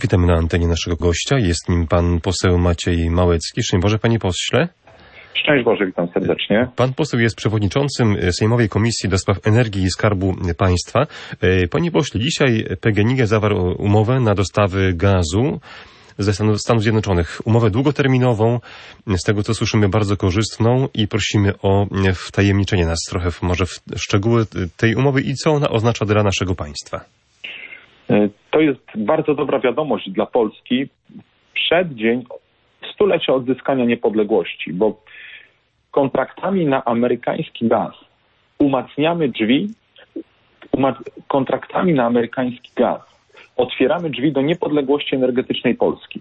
Witamy na antenie naszego gościa. Jest nim pan poseł Maciej Małecki. Szczęść Boże, panie pośle. Szczęść Boże, witam serdecznie. Pan poseł jest przewodniczącym Sejmowej Komisji do Spraw Energii i Skarbu Państwa. Panie pośle, dzisiaj PGNiG zawarł umowę na dostawy gazu ze Stanów Zjednoczonych. Umowę długoterminową, z tego co słyszymy bardzo korzystną i prosimy o wtajemniczenie nas trochę może w szczegóły tej umowy i co ona oznacza dla naszego państwa. To jest bardzo dobra wiadomość dla Polski w przeddzień stulecia odzyskania niepodległości, bo kontraktami na amerykański gaz umacniamy drzwi, kontraktami na amerykański gaz otwieramy drzwi do niepodległości energetycznej Polski.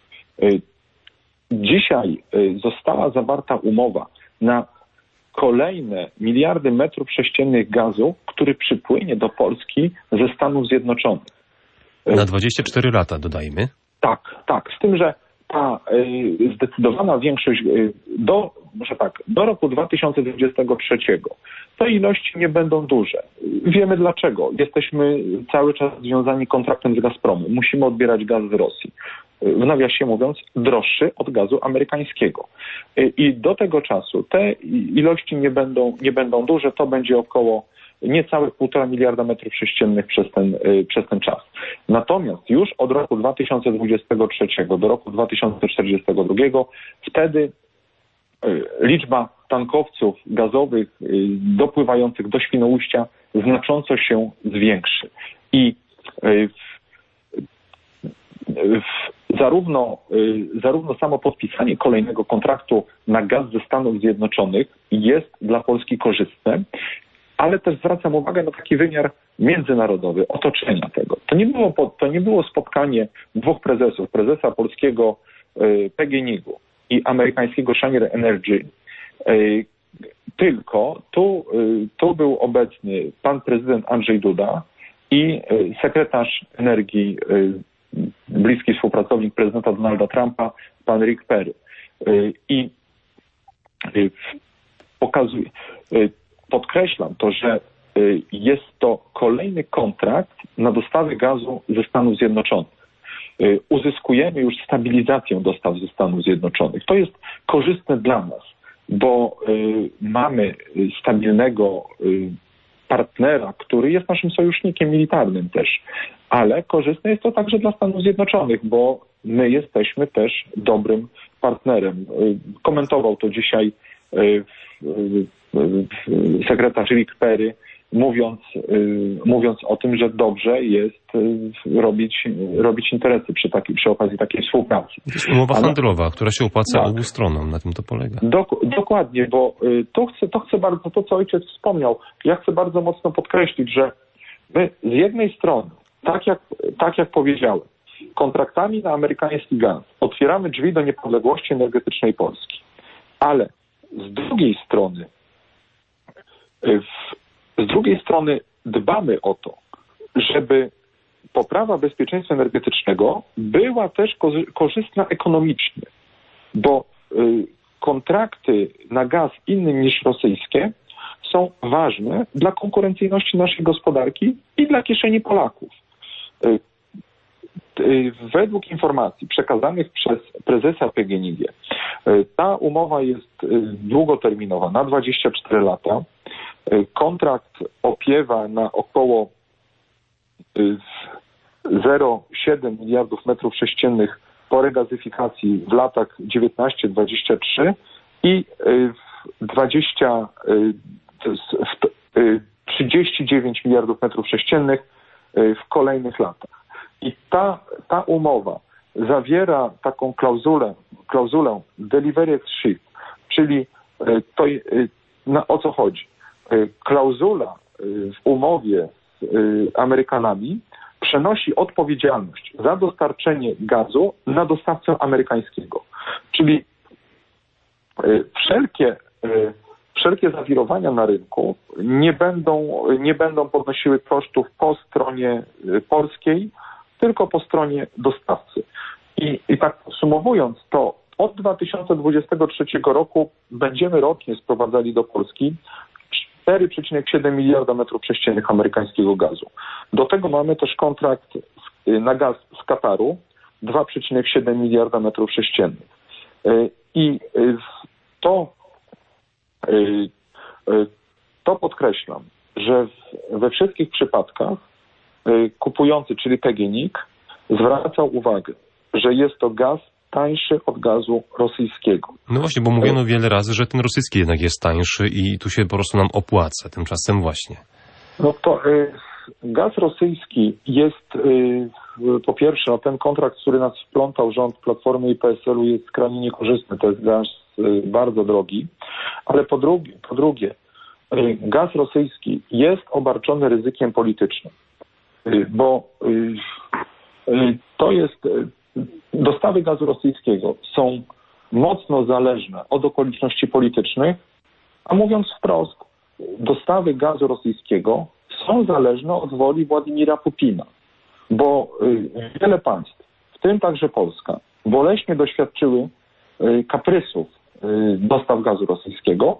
Dzisiaj została zawarta umowa na kolejne miliardy metrów sześciennych gazu, który przypłynie do Polski ze Stanów Zjednoczonych. Na 24 lata, dodajmy. Tak. Z tym, że ta zdecydowana większość do roku 2023 te ilości nie będą duże. Wiemy dlaczego. Jesteśmy cały czas związani kontraktem z Gazpromem. Musimy odbierać gaz z Rosji. W nawiasie mówiąc, droższy od gazu amerykańskiego. I do tego czasu te ilości nie będą duże. To będzie około niecałych 1,5 miliarda metrów sześciennych przez ten czas. Natomiast już od roku 2023 do roku 2042 wtedy liczba tankowców gazowych dopływających do Świnoujścia znacząco się zwiększy. I zarówno samo podpisanie kolejnego kontraktu na gaz ze Stanów Zjednoczonych jest dla Polski korzystne, ale też zwracam uwagę na taki wymiar międzynarodowy, otoczenia tego. To nie było spotkanie dwóch prezesów, prezesa polskiego PGNiG-u i amerykańskiego Cheniere Energy, tylko tu był obecny pan prezydent Andrzej Duda i sekretarz energii, bliski współpracownik prezydenta Donalda Trumpa, pan Rick Perry. I podkreślam to, że jest to kolejny kontrakt na dostawy gazu ze Stanów Zjednoczonych. Uzyskujemy już stabilizację dostaw ze Stanów Zjednoczonych. To jest korzystne dla nas, bo mamy stabilnego partnera, który jest naszym sojusznikiem militarnym też, ale korzystne jest to także dla Stanów Zjednoczonych, bo my jesteśmy też dobrym partnerem. Komentował to dzisiaj sekretarz Rick Perry, mówiąc o tym, że dobrze jest robić interesy przy okazji takiej współpracy. To jest umowa handlowa, która się opłaca obu stronom, na tym to polega. Dokładnie, bo to chcę bardzo, to co ojciec wspomniał, ja chcę bardzo mocno podkreślić, że my z jednej strony, tak jak powiedziałem, kontraktami na amerykański gaz otwieramy drzwi do niepodległości energetycznej Polski, ale z drugiej strony dbamy o to, żeby poprawa bezpieczeństwa energetycznego była też korzystna ekonomicznie, bo kontrakty na gaz inny niż rosyjskie są ważne dla konkurencyjności naszej gospodarki i dla kieszeni Polaków. Według informacji przekazanych przez prezesa PGNiG ta umowa jest długoterminowa, na 24 lata. Kontrakt opiewa na około 0,7 miliardów metrów sześciennych po regazyfikacji w latach 19-23 i 39 miliardów metrów sześciennych w kolejnych latach. I ta umowa zawiera taką klauzulę delivery as shift, czyli o co chodzi? Klauzula w umowie z Amerykanami przenosi odpowiedzialność za dostarczenie gazu na dostawcę amerykańskiego. Czyli wszelkie zawirowania na rynku nie będą podnosiły kosztów po stronie polskiej, tylko po stronie dostawcy. I tak podsumowując to, od 2023 roku będziemy rocznie sprowadzali do Polski 4,7 miliarda metrów sześciennych amerykańskiego gazu. Do tego mamy też kontrakt na gaz z Kataru 2,7 miliarda metrów sześciennych. I to podkreślam, że we wszystkich przypadkach kupujący, czyli PGNiG, zwracał uwagę, że jest to gaz tańszy od gazu rosyjskiego. No właśnie, bo mówiono wiele razy, że ten rosyjski jednak jest tańszy i tu się po prostu nam opłaca. Tymczasem właśnie. No to gaz rosyjski jest po pierwsze, ten kontrakt, który nas wplątał rząd Platformy i PSL-u, jest skrajnie niekorzystny. To jest gaz bardzo drogi, ale po drugie gaz rosyjski jest obarczony ryzykiem politycznym, bo to jest dostawy gazu rosyjskiego są mocno zależne od okoliczności politycznych, a mówiąc wprost, dostawy gazu rosyjskiego są zależne od woli Władimira Putina, bo wiele państw, w tym także Polska, boleśnie doświadczyły kaprysów dostaw gazu rosyjskiego.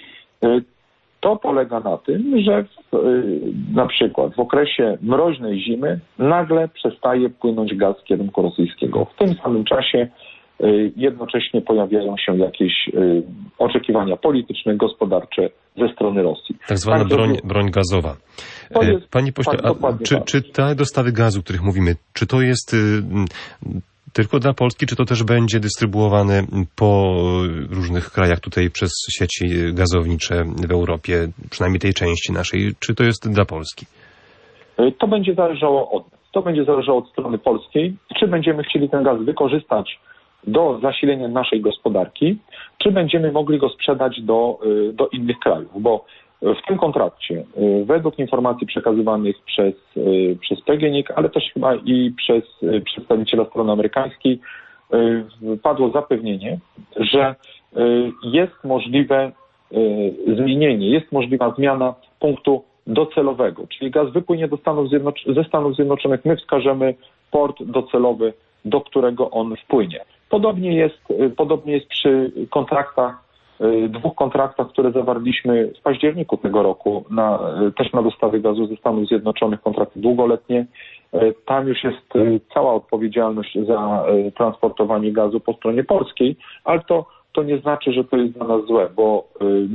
To polega na tym, że na przykład w okresie mroźnej zimy nagle przestaje płynąć gaz w kierunku rosyjskiego. W tym samym czasie jednocześnie pojawiają się jakieś oczekiwania polityczne, gospodarcze ze strony Rosji. Tak zwana broń gazowa. Panie pośle, czy te dostawy gazu, o których mówimy, czy to jest tylko dla Polski, czy to też będzie dystrybuowane po różnych krajach tutaj przez sieci gazownicze w Europie, przynajmniej tej części naszej, czy to jest dla Polski? To będzie zależało od nas. To będzie zależało od strony polskiej, czy będziemy chcieli ten gaz wykorzystać do zasilenia naszej gospodarki, czy będziemy mogli go sprzedać do innych krajów, bo w tym kontrakcie, według informacji przekazywanych przez PGNiG, ale też chyba i przez przedstawiciela strony amerykańskiej, padło zapewnienie, że jest możliwe zmienienie, jest możliwa zmiana punktu docelowego, czyli gaz wypłynie ze Stanów Zjednoczonych, my wskażemy port docelowy, do którego on wpłynie. Podobnie jest przy dwóch kontraktach, które zawarliśmy w październiku tego roku, też na dostawy gazu ze Stanów Zjednoczonych, kontrakty długoletnie. Tam już jest cała odpowiedzialność za transportowanie gazu po stronie polskiej, ale to nie znaczy, że to jest dla nas złe, bo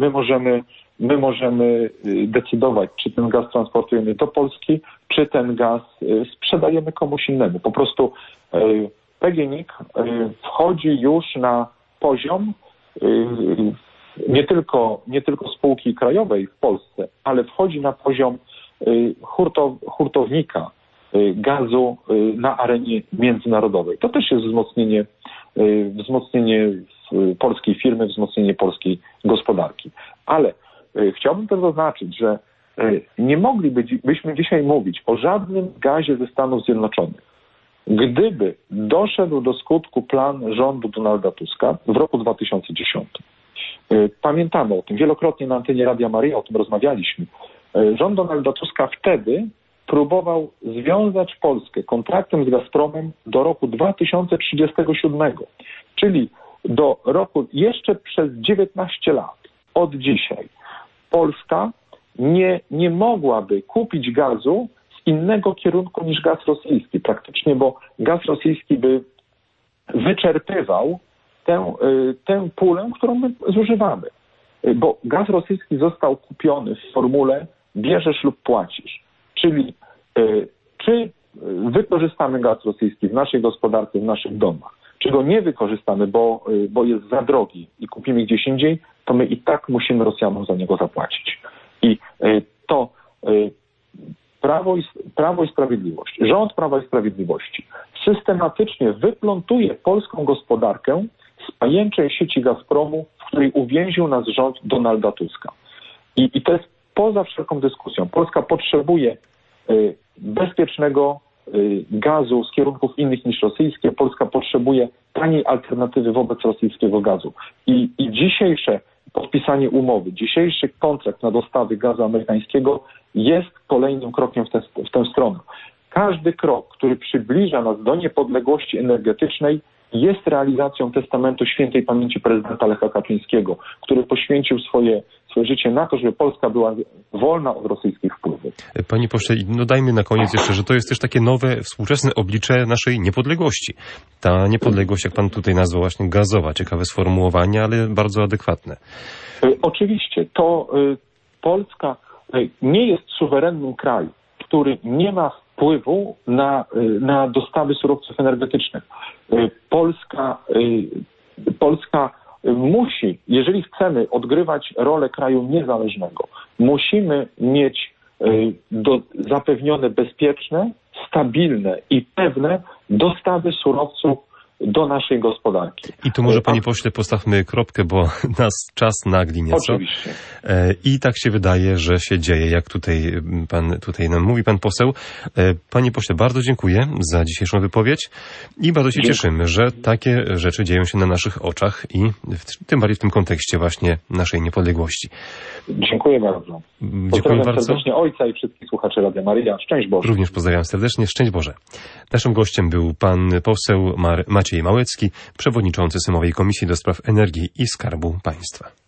my możemy decydować, czy ten gaz transportujemy do Polski, czy ten gaz sprzedajemy komuś innemu. Po prostu PGNiG wchodzi już na poziom nie tylko spółki krajowej w Polsce, ale wchodzi na poziom hurtownika gazu na arenie międzynarodowej. To też jest wzmocnienie polskiej firmy, wzmocnienie polskiej gospodarki. Ale chciałbym też zaznaczyć, że nie moglibyśmy dzisiaj mówić o żadnym gazie ze Stanów Zjednoczonych, gdyby doszedł do skutku plan rządu Donalda Tuska w roku 2010. Pamiętamy o tym, wielokrotnie na antenie Radia Maryja o tym rozmawialiśmy. Rząd Donalda Tuska wtedy próbował związać Polskę kontraktem z Gazpromem do roku 2037, czyli do roku jeszcze przez 19 lat od dzisiaj. Polska nie mogłaby kupić gazu z innego kierunku niż gaz rosyjski praktycznie, bo gaz rosyjski by wyczerpywał tę pulę, którą my zużywamy. Bo gaz rosyjski został kupiony w formule bierzesz lub płacisz. Czyli czy wykorzystamy gaz rosyjski w naszej gospodarce, w naszych domach, czy go nie wykorzystamy, bo jest za drogi i kupimy gdzieś indziej, to my i tak musimy Rosjanom za niego zapłacić. I to Prawo i Sprawiedliwość, rząd Prawa i Sprawiedliwości systematycznie wyplątuje polską gospodarkę z pajęczej sieci Gazpromu, w której uwięził nas rząd Donalda Tuska. I to jest poza wszelką dyskusją. Polska potrzebuje bezpiecznego gazu z kierunków innych niż rosyjskie. Polska potrzebuje taniej alternatywy wobec rosyjskiego gazu. I dzisiejsze podpisanie umowy, dzisiejszy kontrakt na dostawy gazu amerykańskiego jest kolejnym krokiem w tę stronę. Każdy krok, który przybliża nas do niepodległości energetycznej, jest realizacją testamentu świętej pamięci prezydenta Lecha Kaczyńskiego, który poświęcił swoje życie na to, żeby Polska była wolna od rosyjskich wpływów. Panie pośle, no dajmy na koniec jeszcze, że to jest też takie nowe, współczesne oblicze naszej niepodległości. Ta niepodległość, jak pan tutaj nazwał, właśnie gazowa, ciekawe sformułowanie, ale bardzo adekwatne. Oczywiście, to Polska nie jest suwerennym krajem, który nie ma wpływu na dostawy surowców energetycznych. Polska musi, jeżeli chcemy odgrywać rolę kraju niezależnego, musimy mieć zapewnione bezpieczne, stabilne i pewne dostawy surowców do naszej gospodarki. I tu może, panie pośle, postawmy kropkę, bo nas czas nagli nieco. Oczywiście. I tak się wydaje, że się dzieje, jak tutaj nam mówi pan poseł. Panie pośle, bardzo dziękuję za dzisiejszą wypowiedź i bardzo się cieszymy, że takie rzeczy dzieją się na naszych oczach i tym bardziej w tym kontekście właśnie naszej niepodległości. Dziękuję bardzo. Dziękuję bardzo. Serdecznie ojca i wszystkich słuchaczy Radia Maryja. Szczęść Boże. Również pozdrawiam serdecznie. Szczęść Boże. Naszym gościem był pan poseł Maciej Małecki, przewodniczący Sejmowej Komisji do Spraw Energii i Skarbu Państwa.